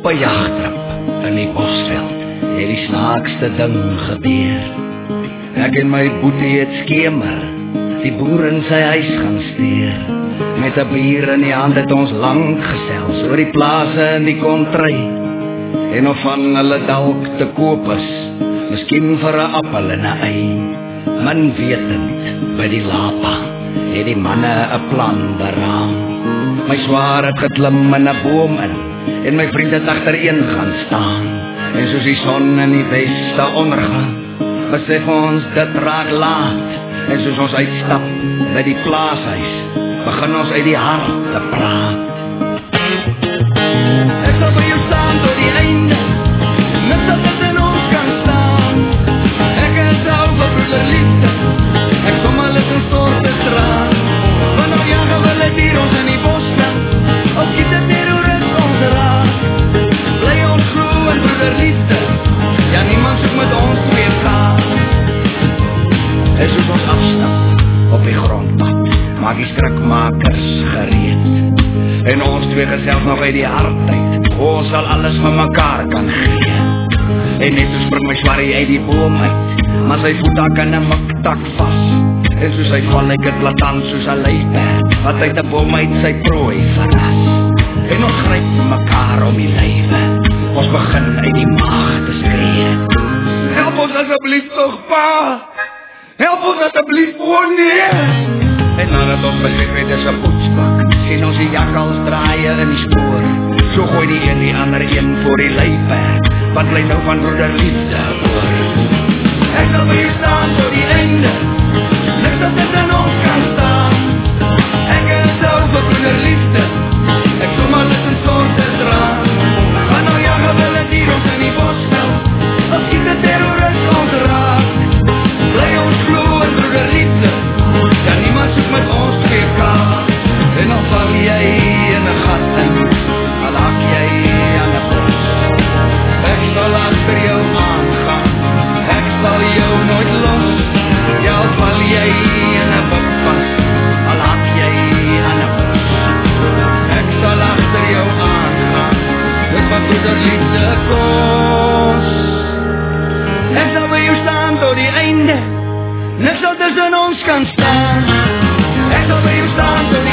Op 'n jagtrip in die Bosveld het die snaakste ding gebeur. Ek en my boetie het skemer, die boer in sy huis gaan steur. Met 'n bier in die hand het ons lank gesels oor die plase in die kontry. En of van hulle dalk te koop is, miskien vir 'n appel en 'n ei. Min wetend by die lapa het die manne 'n plan beraam. My swaar het geklim in 'n boom in en my vriend het agtereen gaan staan. En soos die son in die weste ondergaan, besef ons dit raak laat. En soos ons uitstap by die plaashuis, begin ons uit die hart te praat. Ek sal by jou staan tot die einde, net dat dit in ons kan staan. Ek is jou broeder liefde, ek kom al eens in soorte straat. Want nou jagen we het hier ons in die bosveld, of kiet het terrorist ons raak. Bly ons glo en broeder liefde, ja niemand soek met ons twee kaart. En soos ons afstap op die grondpad, maak die skrikmakers gereed. En ons twee gesels nog uit die hart uit, ons sal alles van mekaar kan gee. En net so spring my swarie uit die boom uit, maar sy voet daar kan 'n miktak vas. En soos hy val ek het platant soos 'n luiperd, wat uit 'n boom uit sy prooi verras. En ons gryp mekaar om die lywe, ons begin uit die maag te skree. Help ons asseblief tog, pa! Help ons asseblief, o nee! En nadat ons besef het is 'n voetspak, sien ons die jakkals draaie in die spoor. So gooi die een die ander een voor die luiperd, wat bly nou van broeder liefde oor. Ek sal by jou staan tot die einde, net dat dit in ons kan staan. Ek is jou vir broeder liefde, ek kom alles in soorte draad. Van nou jagen we het hier ons in die bosveld, als kiet de terrorist ons raak. Bly ons glo en broeder liefde, ja niemand soek met ons twee kaart. En al val jy in 'n gat in, al hak jy aan 'n bos. Ek sal agter jou aangaan, ek sal jou nooit los. Ja al val jy in 'n bok vas, al hak jy aan 'n bos. Ek sal agter jou aangaan, dit wat broeder liefde kos. Ek sal by jou staan tot die einde, net so tussen ons kan staan. Ek sal by jou staan tot die